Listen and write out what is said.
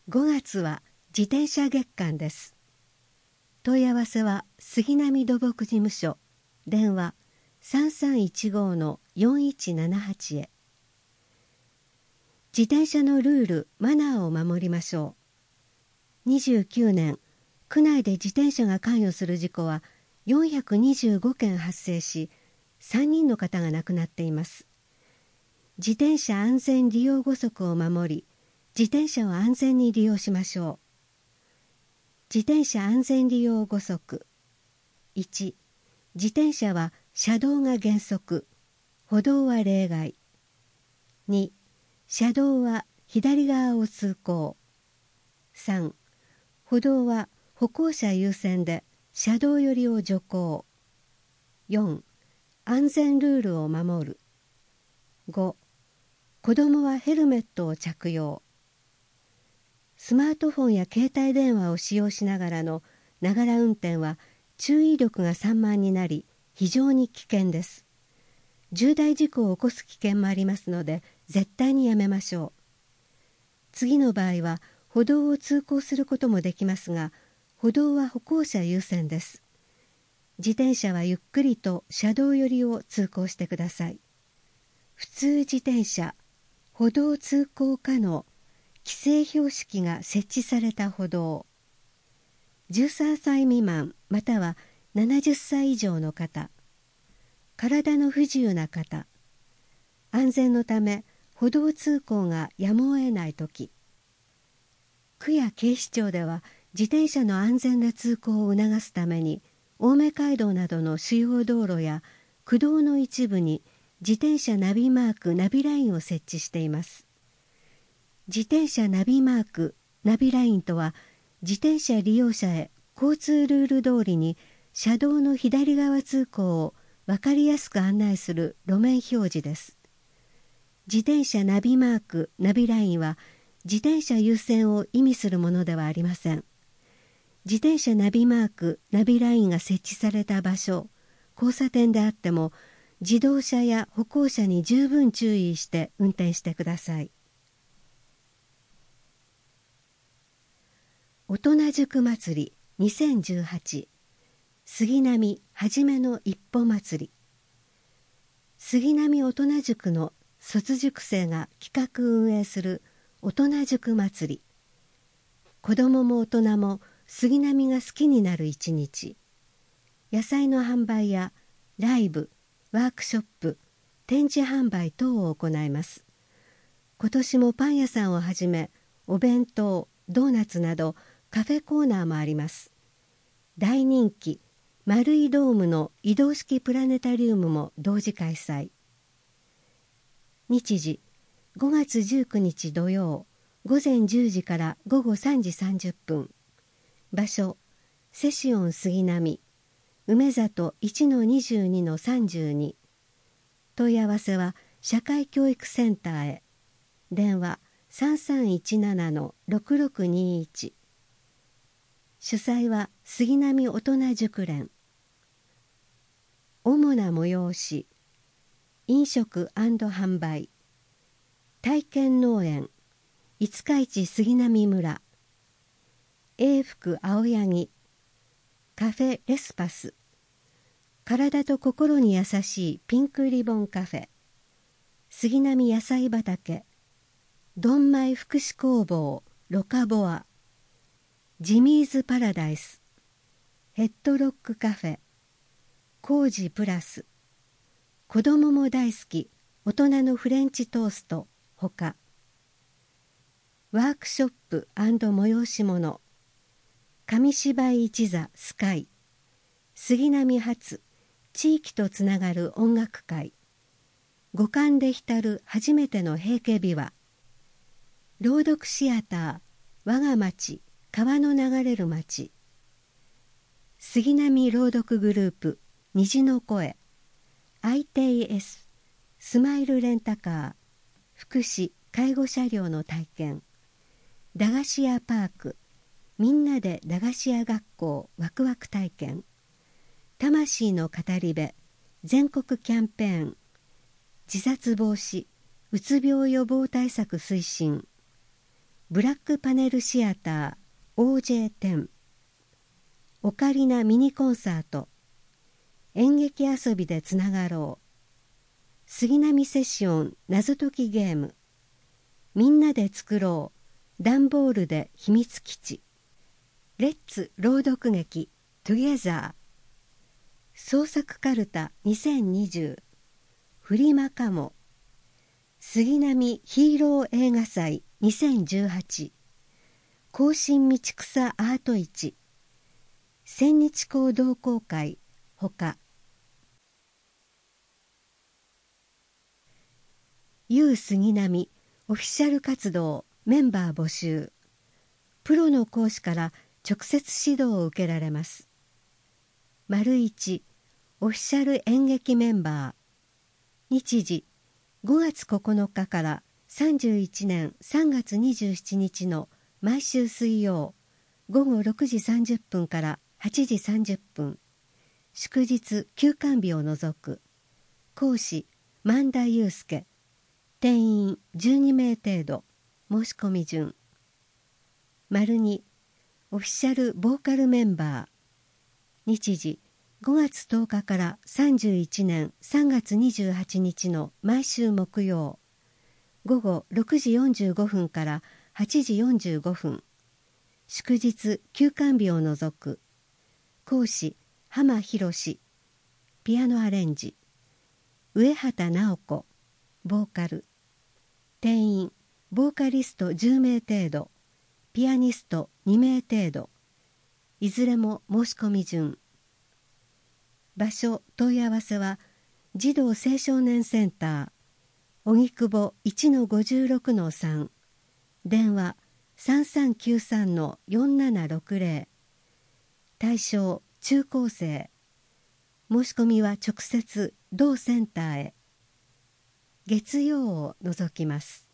5月は自転車月間です。問い合わせは杉並土木事務所、電話3315-4178へ。自転車のルール・マナーを守りましょう。29年、区内で自転車が関与する事故は425件発生し、3人の方が亡くなっています。自転車安全利用原則を守り、自転車を安全に利用しましょう。自転車安全利用原則。1、自転車は車道が原則、歩道は例外。2、車道は左側を通行。3、歩道は歩行者優先で車道寄りを徐行。4、安全ルールを守る。5、子供はヘルメットを着用。スマートフォンや携帯電話を使用しながらのながら運転は注意力が散漫になり非常に危険です。重大事故を起こす危険もありますので絶対にやめましょう。次の場合は歩道を通行することもできますが、歩道は歩行者優先です。自転車はゆっくりと車道寄りを通行してください。普通自転車、歩道通行可能、規制標識が設置された歩道。13歳未満または70歳以上の方。体の不自由な方。安全のため歩道通行がやむを得ないとき。区や警視庁では自転車の安全な通行を促すために、青梅街道などの主要道路や区道の一部に自転車ナビマーク・ナビラインを設置しています。自転車ナビマーク・ナビラインとは、自転車利用者へ交通ルール通りに車道の左側通行を分かりやすく案内する路面表示です。自転車ナビマーク・ナビラインは自転車優先を意味するものではありません。自転車ナビマーク・ナビラインが設置された場所、交差点であっても、自動車や歩行者に十分注意して運転してください。大人塾祭り2018杉並はじめの一歩祭り。杉並大人塾の卒塾生が企画運営する大人塾祭り。子どもも大人も杉並が好きになる一日。野菜の販売やライブ、ワークショップ、展示販売等を行います。今年もパン屋さんをはじめお弁当、ドーナツなどカフェコーナーもあります。大人気丸いドームの移動式プラネタリウムも同時開催。日時5月19日土曜午前10時から午後3時30分。場所セシオン杉並梅里 1-22-32。問い合わせは社会教育センターへ。電話3317-6621。主催は杉並大人塾連。主な催し、飲食&販売、体験農園、五日市杉並村、永福青柳、カフェレスパス、体と心に優しいピンクリボンカフェ、杉並野菜畑、ドンマイ福祉工房ロカボア、ジミーズパラダイス、ヘッドロックカフェ、コージプラス、子どもも大好き大人のフレンチトーストほか、ワークショップ&催し物、紙芝居一座スカイ、杉並発地域とつながる音楽会、五感で浸る初めての平家琵琶、朗読シアター我が町川の流れる町、杉並朗読グループ虹の声、ITS スマイルレンタカー、福祉・介護車両の体験、駄菓子屋パーク、みんなで駄菓子屋学校ワクワク体験、魂の語り部全国キャンペーン、自殺防止、うつ病予防対策推進、 ブラックパネルシアター OJ10、オカリナミニコンサート、演劇遊びでつながろう、杉並セッション謎解きゲーム、みんなで作ろう段ボールで秘密基地、レッツ朗読劇トゥゲザー、創作カルタ2020、フリマカモ、杉並ヒーロー映画祭2018、甲信道草アート市、千日紅同好会ほか。U 杉並オフィシャル活動メンバー募集。プロの講師から直接指導を受けられます。1、オフィシャル演劇メンバー。日時5月9日から31年3月27日の毎週水曜午後6時30分から8時30分、祝日休館日を除く。講師萬田祐介、定員12名程度、申し込み順。2、オフィシャルボーカルメンバー。日時5月10日から31年3月28日の毎週木曜午後6時45分から8時45分、祝日休館日を除く。講師浜博、ピアノアレンジ。上畑直子、ボーカル。定員ボーカリスト10名程度、ピアニスト2名程度、いずれも申し込み順。場所問い合わせは児童青少年センター荻窪 1-56-3、電話 3393-4760、対象中高生。申し込みは直接同センターへ。月曜を除きます。